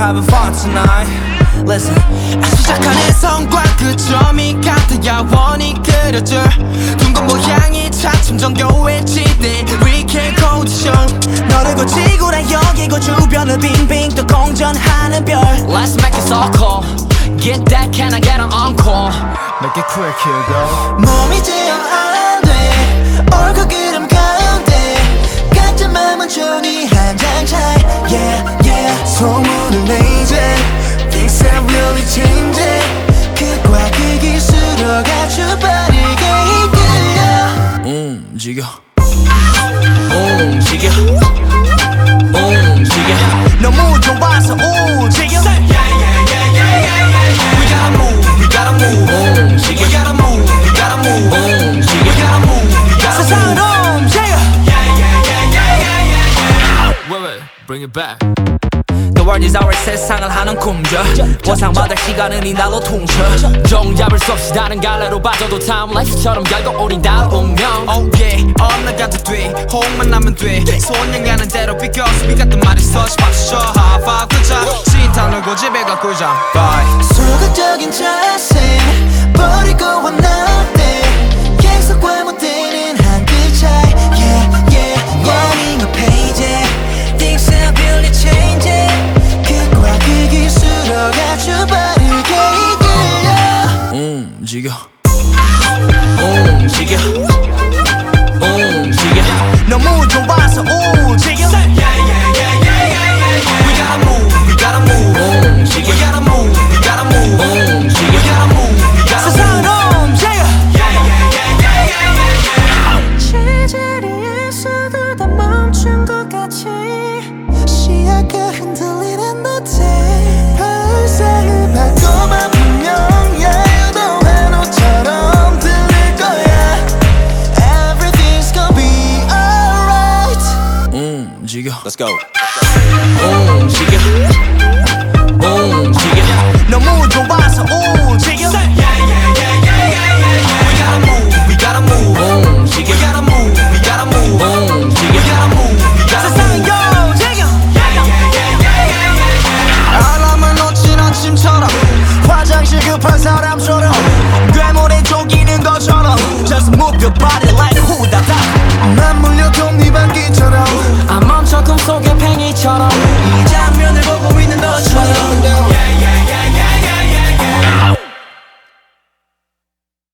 having fun tonight. Listen. 시작하는 성과 그 점이 같아 야원이 그려져 둥근 모양이 차츰 정교해지대 We can go to show 너를 고치고 나 여기고 주변을 빙빙 또 공전하는 별 Let's make it so cool. Get that, can I get an encore? Make it quick, here go 몸이 제어 안돼 얼굴 그림 가운데 각자 맘은 종이 한 장 차이 Yeah yeah 소문을 내제 Things are really changing 극과 극이 쓸어가죠 빠르게 이끌려 움직여 너무 좋아서 움직여 We gotta move, we gotta move We gotta move, we gotta move We gotta move, we gotta 세상을 move 움직여 Wait, bring it back The world is our 세상을 하는 꿈져 보상받을 시간은 이 날로 퉁쳐 종잡을 수 없이 다른 갈래로 빠져도 타임라이프처럼 결국 우린 다 운명 Oh yeah, 올라가도 돼 호흡만 나면 돼 손양가는 대로 because we got the mighty touch 박수쳐 high five 그자 신탄을 고집에 갖고 자 Bye 소극적인 자세 버리고 왔는데 계속과 못되는 한끗 차이 Yeah yeah Running a page Things are really changing 극과 극이 쓸어가죠 빠르게 이끌려 움직여 너무 좋아서 움직여 We gotta move, we gotta move We gotta move, we gotta move We gotta move, we gotta 세상을 move 움직여 제자리에서도 다 멈춘 것 같이 시야가 흔들리는 듯해 발사를 밟고만 분명 야유도 환호처럼 들릴 거야 Everything's gonna be alright 움직여 Let's go 너무 좋아서 움직여 We gotta move, we gotta move We gotta move, we gotta move We gotta move, we gotta 세상을 move 움직여 알람을 놓친 아침처럼 화장실 급한 사람처럼 괴물에 쫓기는 것처럼 Just move your body